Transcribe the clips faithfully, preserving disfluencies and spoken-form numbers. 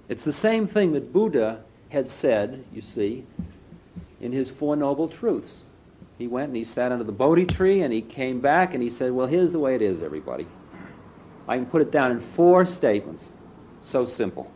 It's the same thing that Buddha had said, you see, in his Four Noble Truths. He went and he sat under the Bodhi tree and he came back and he said, well, here's the way it is, everybody. I can put it down in four statements. So simple.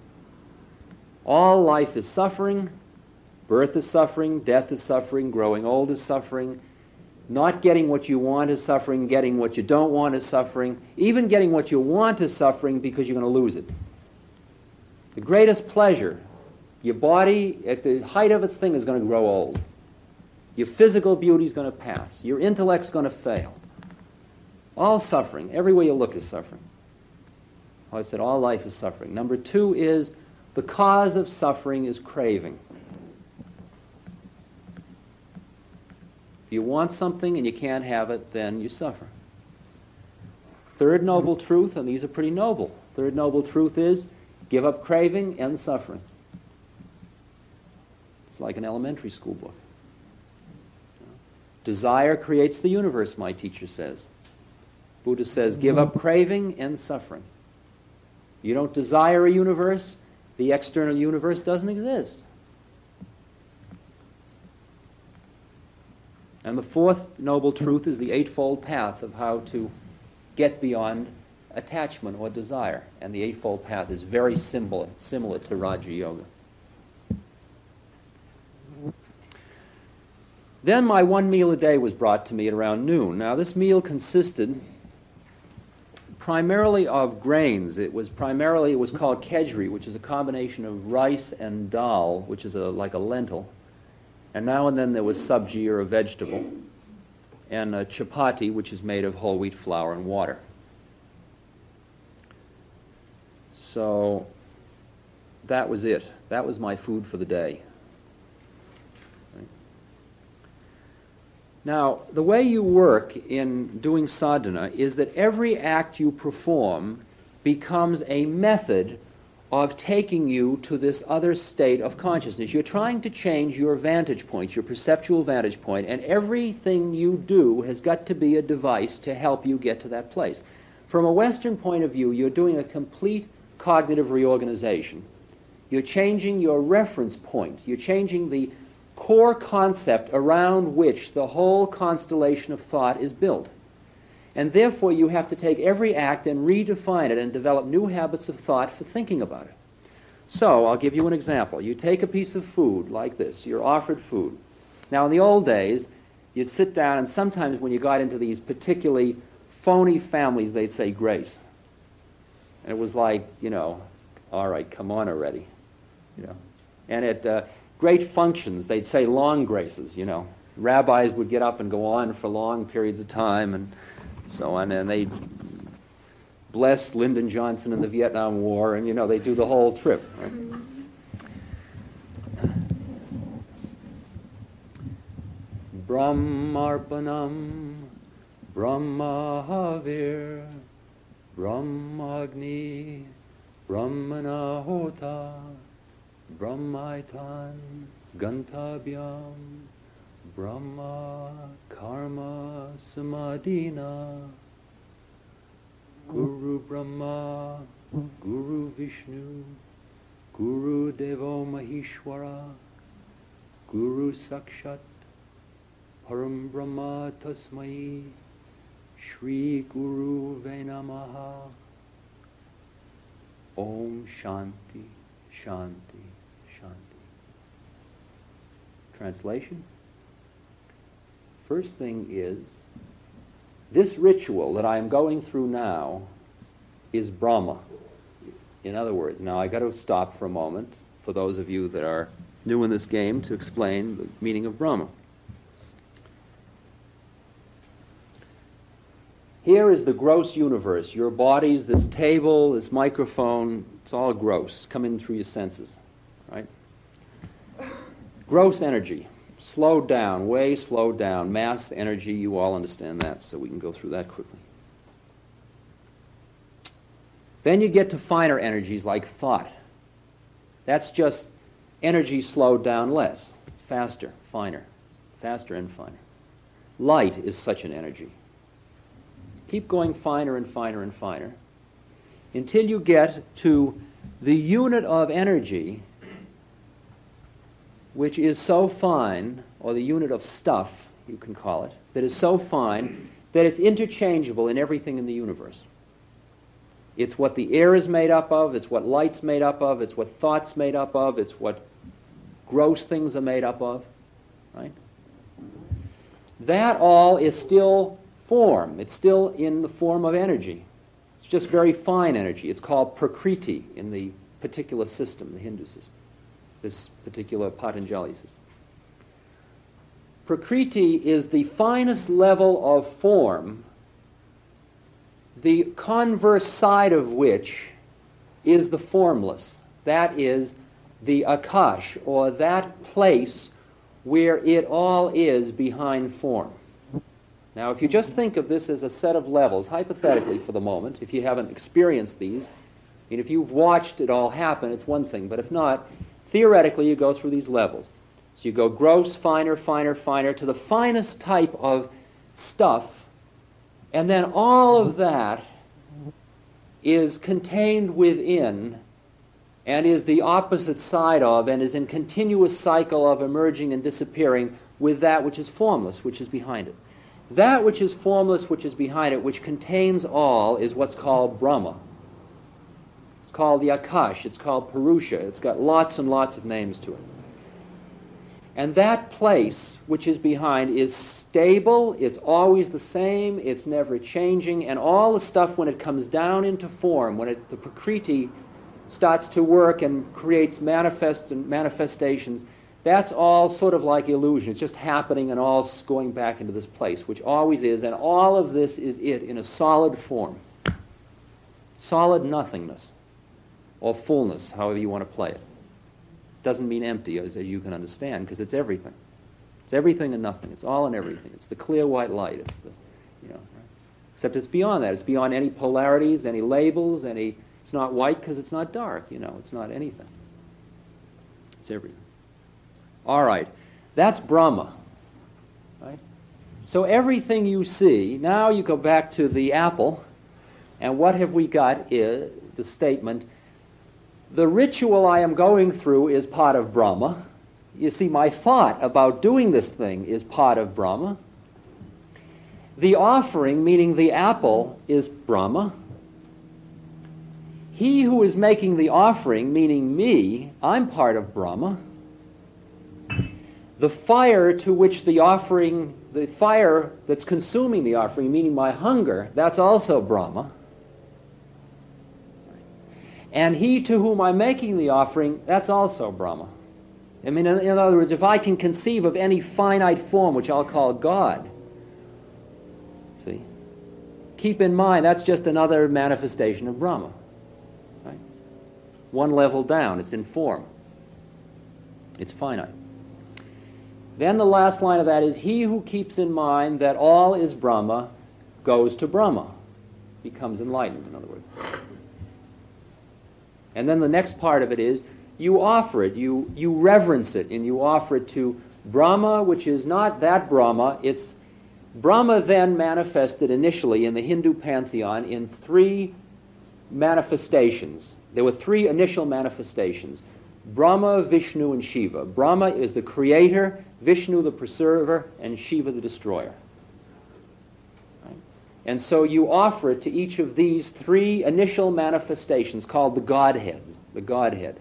All life is suffering. Birth is suffering. Death is suffering. Growing old is suffering. Not getting what you want is suffering. Getting what you don't want is suffering. Even getting what you want is suffering because you're going to lose it. The greatest pleasure, your body at the height of its thing is going to grow old. Your physical beauty is going to pass. Your intellect's going to fail. All suffering. Everywhere you look is suffering. I said all life is suffering. Number two is the cause of suffering is craving. If you want something and you can't have it, then you suffer. Third noble truth, and these are pretty noble. Third noble truth is give up craving, end suffering. It's like an elementary school book. Desire creates the universe, my teacher says. Buddha says, give up craving, end suffering. You don't desire a universe, the external universe doesn't exist. And the fourth noble truth is the Eightfold Path of how to get beyond attachment or desire. And the Eightfold Path is very similar, similar to Raja Yoga. Then my one meal a day was brought to me at around noon. Now this meal consisted primarily of grains. It was primarily, it was called kejri, which is a combination of rice and dal, which is a, like a lentil. And now and then there was sabji, or a vegetable, and a chapati, which is made of whole wheat flour and water. So that was it. That was my food for the day. Now, the way you work in doing sadhana is that every act you perform becomes a method of taking you to this other state of consciousness. You're trying to change your vantage point, your perceptual vantage point, and everything you do has got to be a device to help you get to that place. From a Western point of view, you're doing a complete cognitive reorganization. You're changing your reference point. You're changing the core concept around which the whole constellation of thought is built. And therefore you have to take every act and redefine it and develop new habits of thought for thinking about it. So I'll give you an example. You take a piece of food like this. You're offered food. Now in the old days, you'd sit down, and sometimes when you got into these particularly phony families, they'd say grace. And it was like, you know, all right, come on already. You know. And at uh, great functions, they'd say long graces, you know. Rabbis would get up and go on for long periods of time and so on, and they'd bless Lyndon Johnson in the Vietnam War, and, you know, they'd do the whole trip. Right? Brahmarpanam, Brahmahavir, Brahmagni, Brahmanahota, Brahmaitan, Gantabhyam, Brahma, Karma, Samadhina, Guru Brahma, Guru Vishnu, Guru Devo Maheshwara, Guru Sakshat, Param Brahma Tasmai, Shri Guru Venamaha, Om Shanti, Shanti, Shanti. Translation? First thing is, this ritual that I am going through now is Brahma. In other words, now I got to stop for a moment for those of you that are new in this game to explain the meaning of Brahma. Here is the gross universe. Your bodies, this table, this microphone, it's all gross, coming through your senses, right? Gross energy. Slowed down, way slowed down. Mass energy, you all understand that, so we can go through that quickly. Then you get to finer energies like thought. That's just energy slowed down less. Faster, finer. Faster and finer. Light is such an energy. Keep going finer and finer and finer until you get to the unit of energy which is so fine, or the unit of stuff, you can call it, that is so fine that it's interchangeable in everything in the universe. It's what the air is made up of, it's what light's made up of, it's what thought's made up of, it's what gross things are made up of, right? That all is still form. It's still in the form of energy. It's just very fine energy. It's called prakriti in the particular system, the Hindu system, this particular Patanjali system. Prakriti is the finest level of form, the converse side of which is the formless. That is the akash, or that place where it all is behind form. Now, if you just think of this as a set of levels, hypothetically for the moment, if you haven't experienced these, and if you've watched it all happen, it's one thing, but if not, theoretically you go through these levels. So you go gross, finer, finer, finer, to the finest type of stuff, and then all of that is contained within and is the opposite side of and is in continuous cycle of emerging and disappearing with that which is formless, which is behind it. That which is formless, which is behind it, which contains all, is what's called Brahma. It's called the Akash, it's called Purusha, it's got lots and lots of names to it. And that place which is behind is stable, it's always the same, it's never changing, and all the stuff when it comes down into form, when it, the Prakriti starts to work and creates manifests and manifestations, that's all sort of like illusion. It's just happening and all going back into this place, which always is, and all of this is it in a solid form. Solid nothingness, or fullness, however you want to play it. Doesn't mean empty, as, as you can understand, because it's everything. It's everything and nothing. It's all and everything. It's the clear white light. It's the, you know, right? Except it's beyond that. It's beyond any polarities, any labels, any. It's not white because it's not dark. You know, it's not anything. It's everything. All right, that's Brahma, right? So everything you see. Now you go back to the apple, and what have we got? Is the statement. The ritual I am going through is part of Brahma. You see, my thought about doing this thing is part of Brahma. The offering, meaning the apple, is Brahma. He who is making the offering, meaning me, I'm part of Brahma. The fire to which the offering, the fire that's consuming the offering, meaning my hunger, that's also Brahma. And he to whom I'm making the offering, that's also Brahma. I mean, in, in other words, if I can conceive of any finite form, which I'll call God, see, keep in mind that's just another manifestation of Brahma. Right? One level down, it's in form. It's finite. Then the last line of that is, he who keeps in mind that all is Brahma goes to Brahma, becomes enlightened, in other words. And then the next part of it is, you offer it, you, you reverence it, and you offer it to Brahma, which is not that Brahma. It's Brahma then manifested initially in the Hindu pantheon in three manifestations. There were three initial manifestations. Brahma, Vishnu, and Shiva. Brahma is the creator, Vishnu the preserver, and Shiva the destroyer. And so you offer it to each of these three initial manifestations called the Godheads, the Godhead.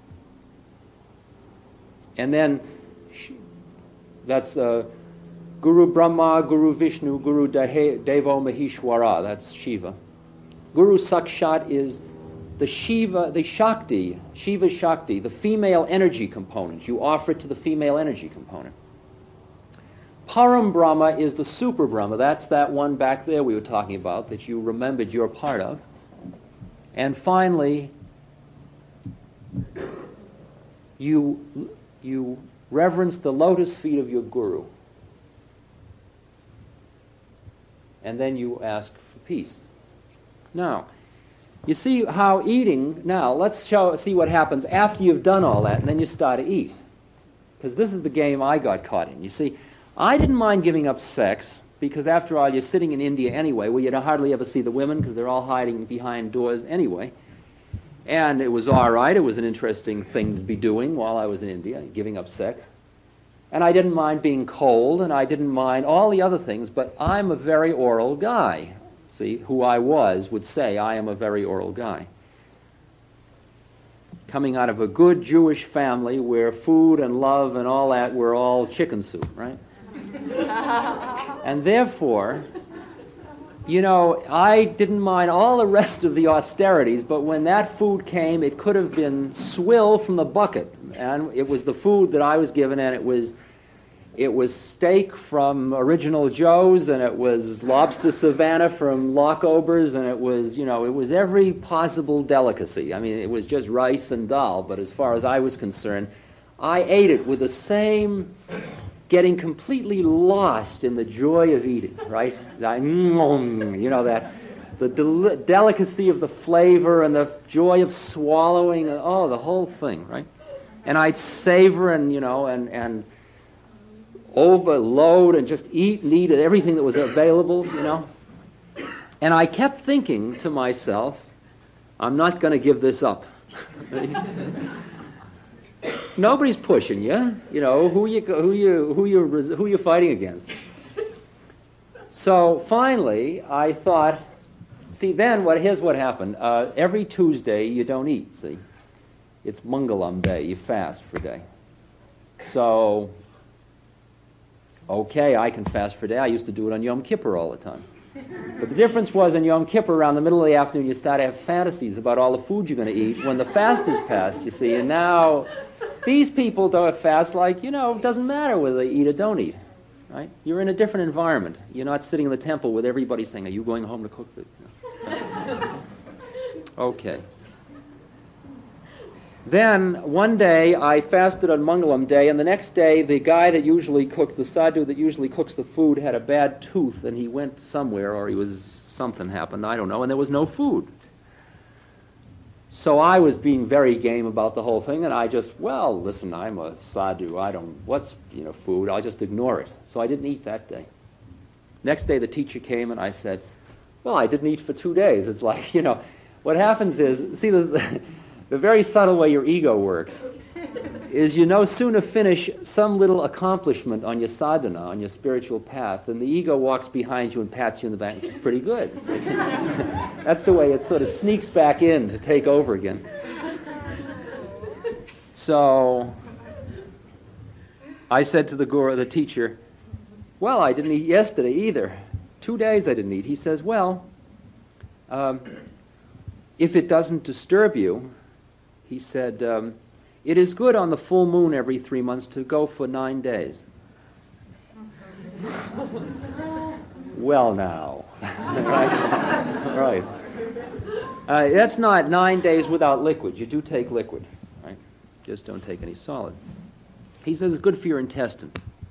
And then that's uh, Guru Brahma, Guru Vishnu, Guru Devo Maheshwara, that's Shiva. Guru Sakshat is the Shiva, the Shakti, Shiva Shakti, the female energy component. You offer it to the female energy component. Param Brahma is the super Brahma. That's that one back there we were talking about that you remembered you're part of. And finally, you, you reverence the lotus feet of your guru. And then you ask for peace. Now, you see how eating, now let's show, see what happens after you've done all that and then you start to eat. Because this is the game I got caught in. You see, I didn't mind giving up sex because after all you're sitting in India anyway where you don't hardly ever see the women because they're all hiding behind doors anyway. And it was all right. It was an interesting thing to be doing while I was in India, giving up sex. And I didn't mind being cold, and I didn't mind all the other things, but I'm a very oral guy. See, who I was would say I am a very oral guy. Coming out of a good Jewish family where food and love and all that were all chicken soup, right? And therefore, you know, I didn't mind all the rest of the austerities, but when that food came, it could have been swill from the bucket. And it was the food that I was given, and it was it was steak from Original Joe's, and it was lobster Savannah from Loch Ober's, and it was, you know, it was every possible delicacy. I mean, it was just rice and dal, but as far as I was concerned, I ate it with the same, getting completely lost in the joy of eating, right? I, mm, you know, that, the del- delicacy of the flavor and the joy of swallowing, and, oh, the whole thing, right? And I'd savor and, you know, and, and overload and just eat and eat everything that was available, you know. And I kept thinking to myself, I'm not going to give this up. Nobody's pushing you, you know. Who you who you who you who you fighting against? So finally, I thought, see, then what? Here's what happened. Uh, every Tuesday, you don't eat. See, it's Mangalam Day. You fast for a day. So, okay, I can fast for a day. I used to do it on Yom Kippur all the time. But the difference was on Yom Kippur, around the middle of the afternoon, you start to have fantasies about all the food you're going to eat when the fast is passed, you see. And now these people don't fast like, you know, it doesn't matter whether they eat or don't eat, right? You're in a different environment. You're not sitting in the temple with everybody saying, are you going home to cook the... Okay. Then, one day, I fasted on Mangalam Day, and the next day, the guy that usually cooks, the sadhu that usually cooks the food, had a bad tooth, and he went somewhere, or he was, something happened, I don't know, and there was no food. So I was being very game about the whole thing, and I just, well, listen, I'm a sadhu, I don't, what's, you know, food, I'll just ignore it. So I didn't eat that day. Next day, the teacher came, and I said, well, I didn't eat for two days. It's like, you know, what happens is, see, the... The very subtle way your ego works is you no sooner finish some little accomplishment on your sadhana, on your spiritual path, and the ego walks behind you and pats you in the back and says, pretty good. That's the way it sort of sneaks back in to take over again. So I said to the guru, the teacher, well, I didn't eat yesterday either. Two days I didn't eat. He says, well, um, if it doesn't disturb you, he said, um, it is good on the full moon every three months to go for nine days. Well, now. Right? Right. Uh, that's not nine days without liquid. You do take liquid, right? Just don't take any solid. He says it's good for your intestine.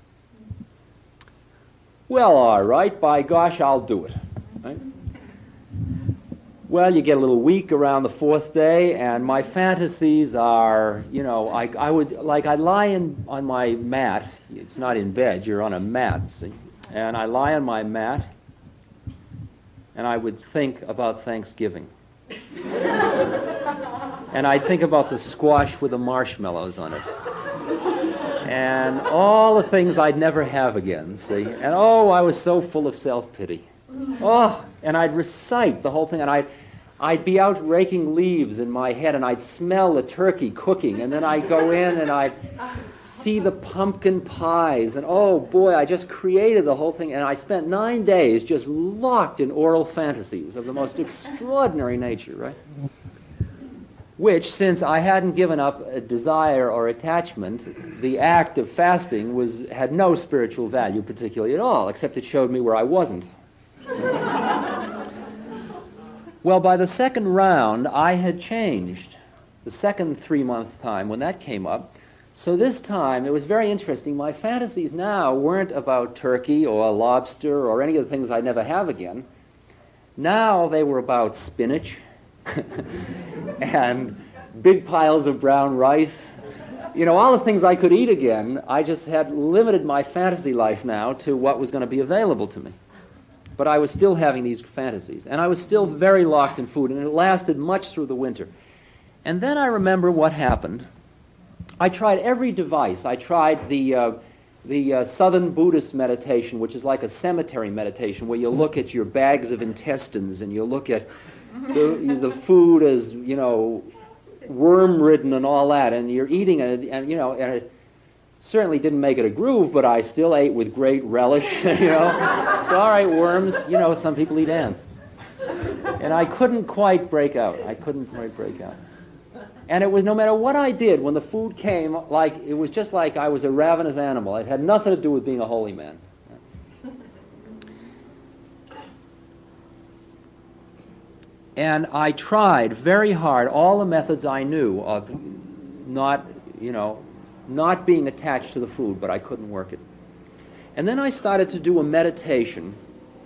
Well, all right, by gosh, I'll do it. Right? Well, you get a little weak around the fourth day, and my fantasies are, you know, I, I would, like, I lie in, on my mat. It's not in bed, you're on a mat, see? And I lie on my mat, and I would think about Thanksgiving. And I'd think about the squash with the marshmallows on it. And all the things I'd never have again, see? And, oh, I was so full of self-pity. Oh, and I'd recite the whole thing, and I'd, I'd be out raking leaves in my head, and I'd smell the turkey cooking, and then I'd go in and I'd see the pumpkin pies, and oh boy, I just created the whole thing, and I spent nine days just locked in oral fantasies of the most extraordinary nature, right? Which, since I hadn't given up a desire or attachment, the act of fasting was had no spiritual value particularly at all, except it showed me where I wasn't. Well, by the second round, I had changed. The second three-month time, when that came up. So this time, it was very interesting. My fantasies now weren't about turkey or lobster or any of the things I'd never have again. Now they were about spinach and big piles of brown rice. You know, all the things I could eat again. I just had limited my fantasy life now to what was going to be available to me. But I was still having these fantasies, and I was still very locked in food, and it lasted much through the winter. And then I remember what happened. I tried every device. I tried the uh, the uh, Southern Buddhist meditation, which is like a cemetery meditation, where you look at your bags of intestines and you look at the, the food as, you know, worm-ridden and all that, and you're eating it, and, you know, and it certainly didn't make it a groove, but I still ate with great relish, you know. So, all right, worms, you know, some people eat ants. And I couldn't quite break out. I couldn't quite break out. And it was, no matter what I did, when the food came, like, it was just like I was a ravenous animal. It had nothing to do with being a holy man. And I tried very hard all the methods I knew of not, you know, not being attached to the food, but I couldn't work it. And then I started to do a meditation,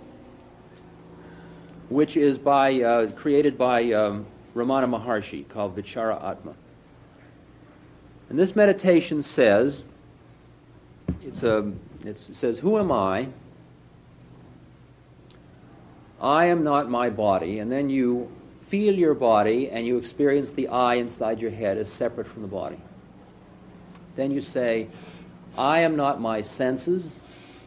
which is by, uh, created by um, Ramana Maharshi, called Vichara Atma. And this meditation says, it's a, it's, it says, who am I? I am not my body. And then you feel your body and you experience the I inside your head as separate from the body. Then you say, I am not my senses.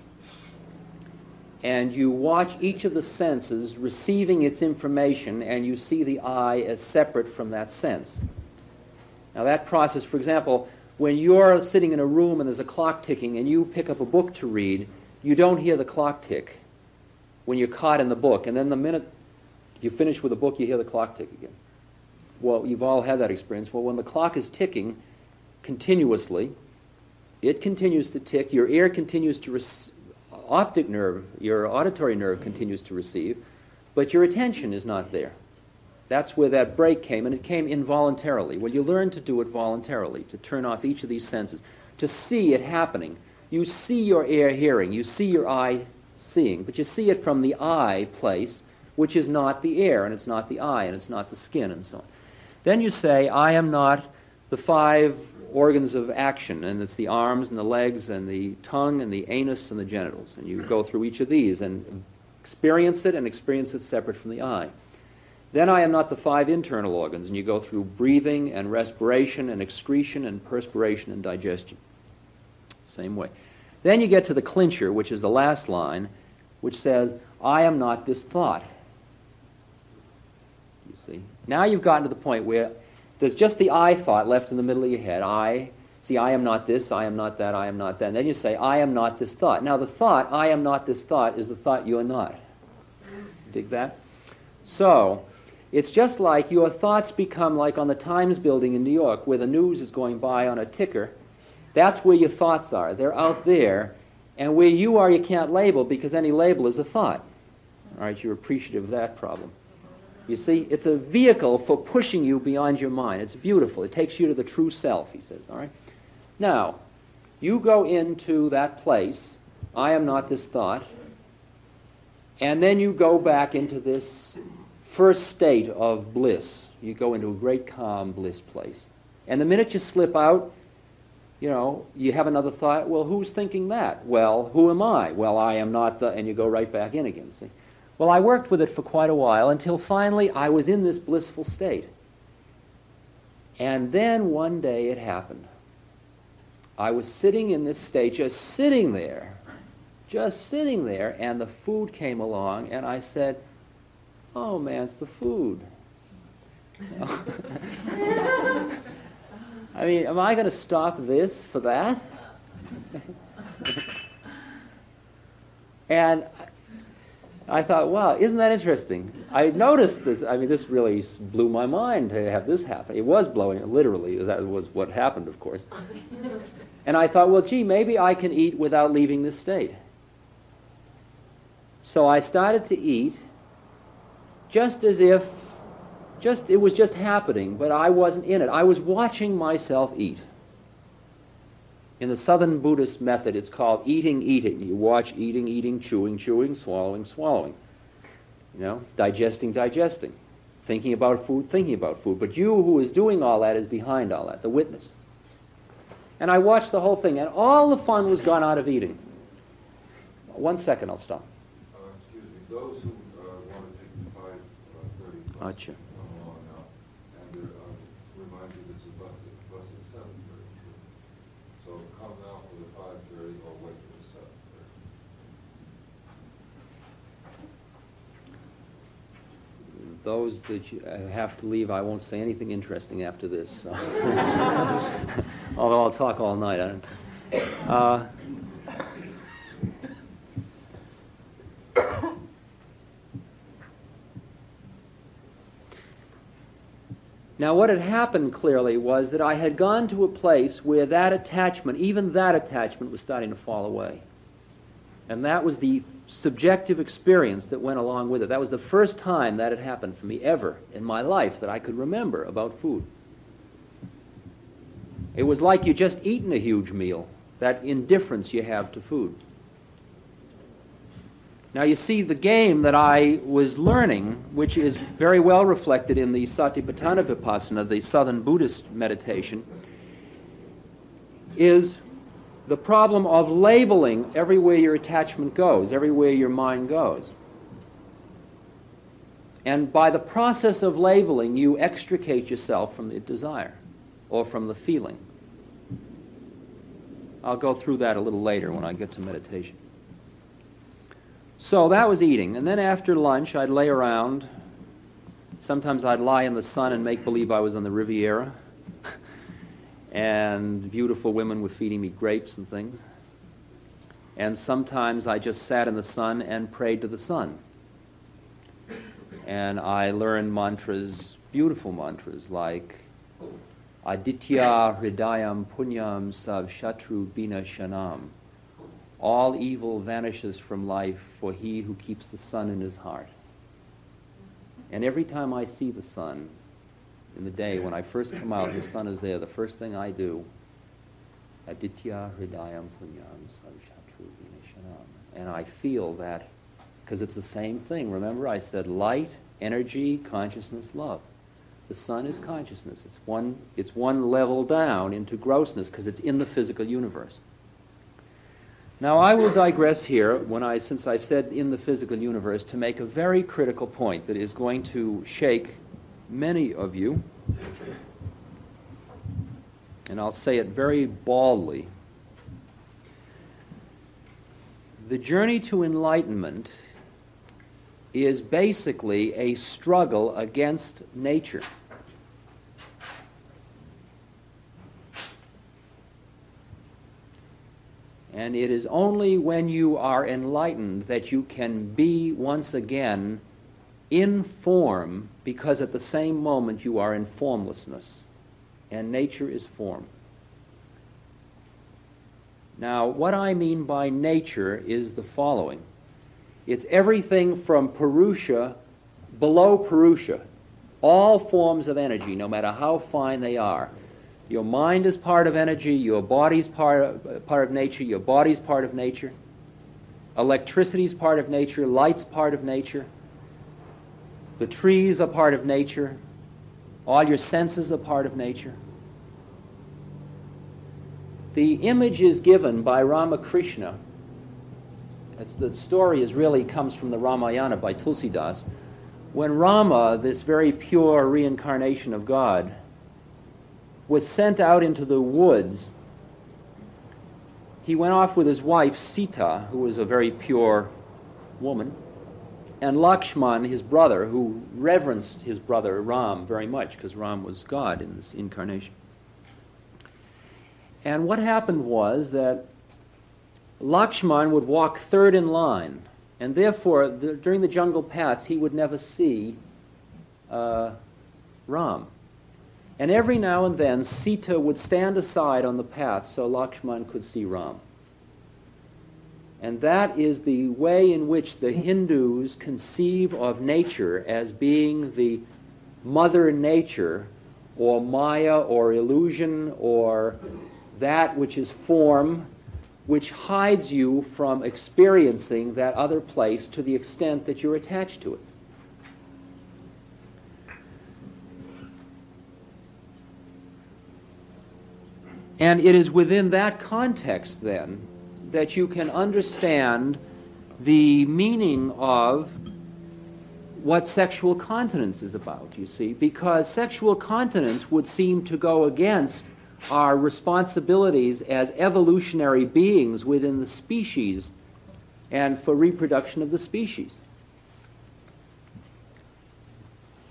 And you watch each of the senses receiving its information, and you see the I as separate from that sense. Now that process, for example, when you're sitting in a room and there's a clock ticking and you pick up a book to read, you don't hear the clock tick when you're caught in the book. And then the minute you finish with the book, you hear the clock tick again. Well, you've all had that experience. Well, when the clock is ticking continuously, it continues to tick, your ear continues to receive, optic nerve, your auditory nerve continues to receive, but your attention is not there. That's where that break came, and it came involuntarily. Well, you learn to do it voluntarily, to turn off each of these senses, to see it happening. You see your ear hearing, you see your eye seeing, but you see it from the eye place, which is not the ear, and it's not the eye, and it's not the skin, and so on. Then you say, I am not the five organs of action, and it's the arms and the legs and the tongue and the anus and the genitals. And you go through each of these and experience it and experience it separate from the eye. Then I am not the five internal organs, and you go through breathing and respiration and excretion and perspiration and digestion. Same way. Then you get to the clincher, which is the last line, which says, I am not this thought. You see? Now you've gotten to the point where there's just the I thought left in the middle of your head. I, see, I am not this, I am not that, I am not that. And then you say, I am not this thought. Now the thought, I am not this thought, is the thought you are not. Dig that? So, it's just like your thoughts become like on the Times building in New York, where the news is going by on a ticker. That's where your thoughts are. They're out there. And where you are, you can't label, because any label is a thought. All right, you're appreciative of that problem. You see, it's a vehicle for pushing you beyond your mind. It's beautiful. It takes you to the true self, he says. All right? Now, you go into that place, I am not this thought, and then you go back into this first state of bliss. You go into a great calm bliss place. And the minute you slip out, you know, you have another thought, well, who's thinking that? Well, who am I? Well, I am not the, and you go right back in again, see? Well, I worked with it for quite a while until finally I was in this blissful state. And then one day it happened. I was sitting in this state, just sitting there, just sitting there, and the food came along, and I said, oh man, it's the food. I mean, am I going to stop this for that? And I thought, wow, isn't that interesting? I noticed this. I mean, this really blew my mind to have this happen. It was blowing it, literally. That was what happened, of course. And I thought, well, gee, maybe I can eat without leaving this state. So I started to eat just as if, just it was just happening, but I wasn't in it. I was watching myself eat. In the Southern Buddhist method, it's called eating, eating. You watch eating, eating, chewing, chewing, swallowing, swallowing. You know, digesting, digesting. Thinking about food, thinking about food. But you who is doing all that is behind all that, the witness. And I watched the whole thing, and all the fun was gone out of eating. One second, I'll stop. Uh, excuse me. Those who uh, want to take the five uh, thirty Gotcha. come along now, and they're uh, with those that you uh, have to leave, I won't say anything interesting after this. So. Although I'll talk all night. I don't. Uh, Now, what had happened clearly was that I had gone to a place where that attachment, even that attachment, was starting to fall away. And that was the subjective experience that went along with it. That was the first time that had happened for me ever in my life that I could remember about food. It was like you just eaten a huge meal, that indifference you have to food. Now you see, the game that I was learning, which is very well reflected in the Satipatthana Vipassana, the Southern Buddhist meditation, is the problem of labeling everywhere your attachment goes, everywhere your mind goes. And by the process of labeling, you extricate yourself from the desire or from the feeling. I'll go through that a little later when I get to meditation. So that was eating. And then after lunch, I'd lay around. Sometimes I'd lie in the sun and make believe I was on the Riviera. And beautiful women were feeding me grapes and things. And sometimes I just sat in the sun and prayed to the sun. And I learned mantras, beautiful mantras, like Aditya Hridayam Punyam Sav Shatru Bina Shanam. All evil vanishes from life for he who keeps the sun in his heart. And every time I see the sun in the day, when I first come out, the sun is there, the first thing I do, Aditya Hridayam Punyam Sav Shatru Bina Shanam. And I feel that, because it's the same thing. Remember, I said light, energy, consciousness, love. The sun is consciousness. It's one, it's one level down into grossness because it's in the physical universe. Now, I will digress here, when I, since I said in the physical universe, to make a very critical point that is going to shake many of you. And I'll say it very baldly. The journey to enlightenment is basically a struggle against nature. And it is only when you are enlightened that you can be once again in form, because at the same moment you are in formlessness. And nature is form. Now, what I mean by nature is the following. It's everything from Purusha, below Purusha, all forms of energy, no matter how fine they are. Your mind is part of energy, your body's part of, part of nature, your body's part of nature. Electricity's part of nature, light's part of nature. The trees are part of nature. All your senses are part of nature. The image is given by Ramakrishna. It's, the story is really comes from the Ramayana by Tulsidas. When Rama, this very pure reincarnation of God, was sent out into the woods, he went off with his wife Sita, who was a very pure woman, and Lakshman, his brother, who reverenced his brother Ram very much, because Ram was God in this incarnation. And what happened was that Lakshman would walk third in line, and therefore, the, during the jungle paths, he would never see uh, Ram. And every now and then, Sita would stand aside on the path so Lakshman could see Ram. And that is the way in which the Hindus conceive of nature as being the mother nature, or Maya, or illusion, or that which is form, which hides you from experiencing that other place to the extent that you're attached to it. And it is within that context, then, that you can understand the meaning of what sexual continence is about, you see, because sexual continence would seem to go against our responsibilities as evolutionary beings within the species and for reproduction of the species.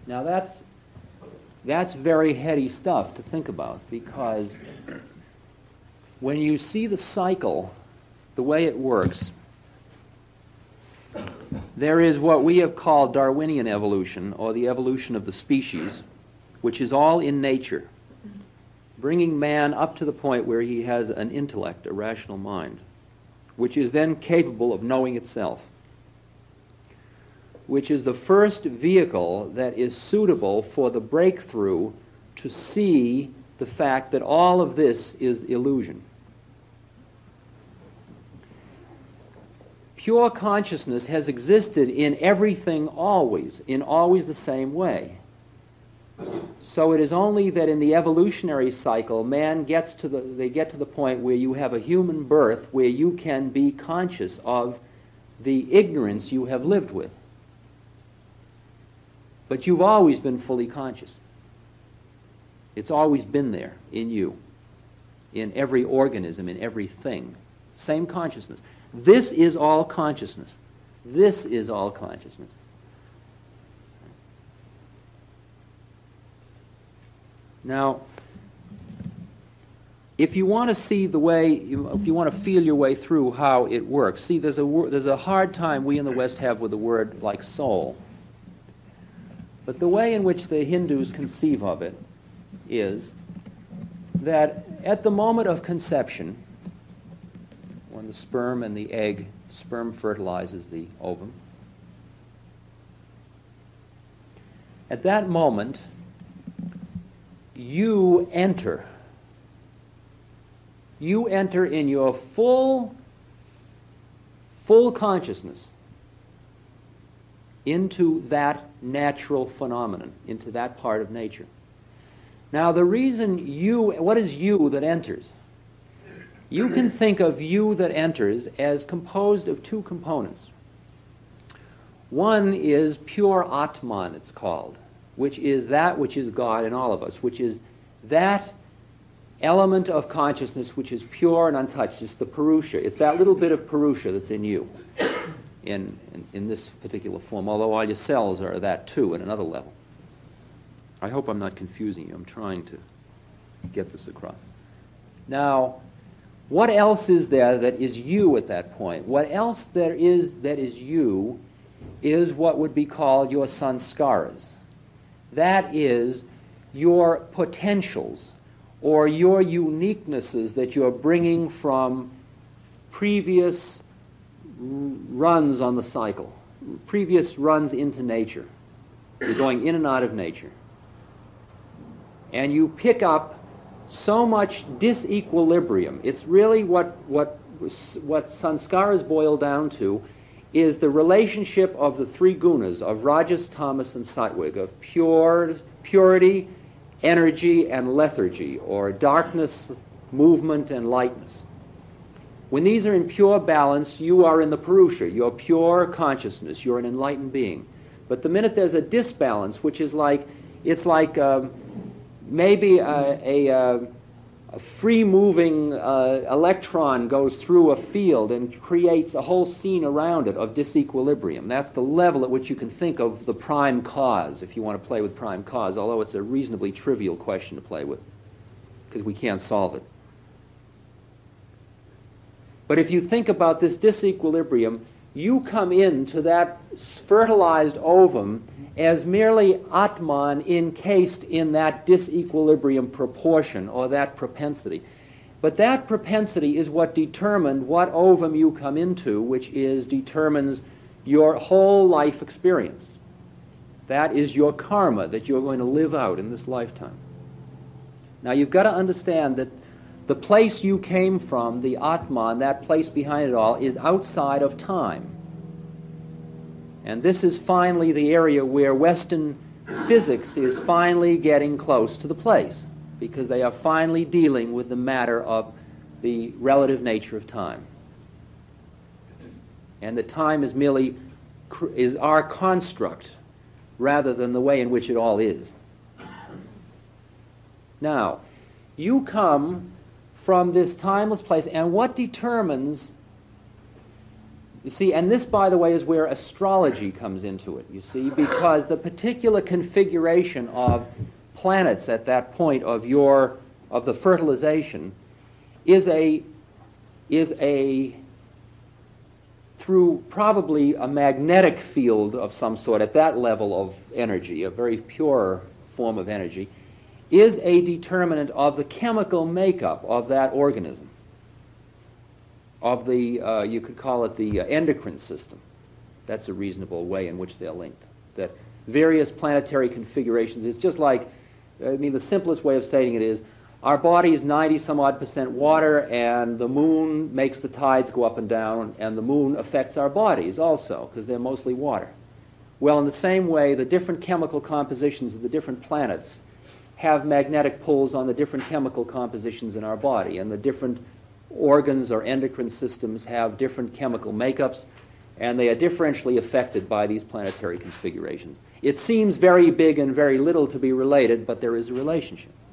Now that's that's very heady stuff to think about, because when you see the cycle, the way it works, there is what we have called Darwinian evolution, or the evolution of the species, which is all in nature, bringing man up to the point where he has an intellect, a rational mind, which is then capable of knowing itself, which is the first vehicle that is suitable for the breakthrough to see the fact that all of this is illusion. Pure consciousness has existed in everything always, in always the same way. So it is only that in the evolutionary cycle, man gets to the, they get to the point where you have a human birth where you can be conscious of the ignorance you have lived with. But you've always been fully conscious. It's always been there in you, in every organism, in everything. Same consciousness. This is all consciousness. This is all consciousness. Now, if you want to see the way, if you want to feel your way through how it works, see, there's a, there's a hard time we in the West have with a word like soul. But the way in which the Hindus conceive of it is that at the moment of conception, when the sperm and the egg, sperm fertilizes the ovum, at that moment, you enter. You enter in your full, full consciousness into that natural phenomenon, into that part of nature. Now, the reason you, what is you that enters? You can think of you that enters as composed of two components. One is pure Atman, it's called, which is that which is God in all of us, which is that element of consciousness which is pure and untouched. It's the Purusha. It's that little bit of Purusha that's in you. In, in, in this particular form, although all your cells are that too at another level. I hope I'm not confusing you. I'm trying to get this across. Now, what else is there that is you at that point? What else there is that is you is what would be called your sanskaras. That is your potentials or your uniquenesses that you're bringing from previous runs on the cycle, previous runs into nature. You're going in and out of nature. And you pick up so much disequilibrium. It's really what, what, what sanskaras boil down to is the relationship of the three gunas, of rajas, tamas, and sattvic, of pure, purity, energy, and lethargy, or darkness, movement, and lightness. When these are in pure balance, you are in the Purusha. You're pure consciousness. You're an enlightened being. But the minute there's a disbalance, which is like, it's like um, maybe a, a, a free-moving uh, electron goes through a field and creates a whole scene around it of disequilibrium. That's the level at which you can think of the prime cause, if you want to play with prime cause, although it's a reasonably trivial question to play with, because we can't solve it. But if you think about this disequilibrium, you come into that fertilized ovum as merely Atman encased in that disequilibrium proportion or that propensity. But that propensity is what determined what ovum you come into, which is determines your whole life experience. That is your karma that you're going to live out in this lifetime. Now you've got to understand that the place you came from, the Atman, that place behind it all, is outside of time. And this is finally the area where Western physics is finally getting close to the place, because they are finally dealing with the matter of the relative nature of time. And that time is merely is our construct rather than the way in which it all is. Now, you come from this timeless place, and what determines You see, and this, by the way, is where astrology comes into it, you see, because the particular configuration of planets at that point of your of the fertilization is a is a through probably a magnetic field of some sort at that level of energy, a very pure form of energy, is a determinant of the chemical makeup of that organism, of the, uh, you could call it the uh, endocrine system. That's a reasonable way in which they're linked. That various planetary configurations, it's just like, I mean, the simplest way of saying it is, our body is ninety some odd percent water, and the moon makes the tides go up and down, and the moon affects our bodies also, because they're mostly water. Well, in the same way, the different chemical compositions of the different planets have magnetic pulls on the different chemical compositions in our body, and the different organs or endocrine systems have different chemical makeups, and they are differentially affected by these planetary configurations. It seems very big and very little to be related, but there is a relationship.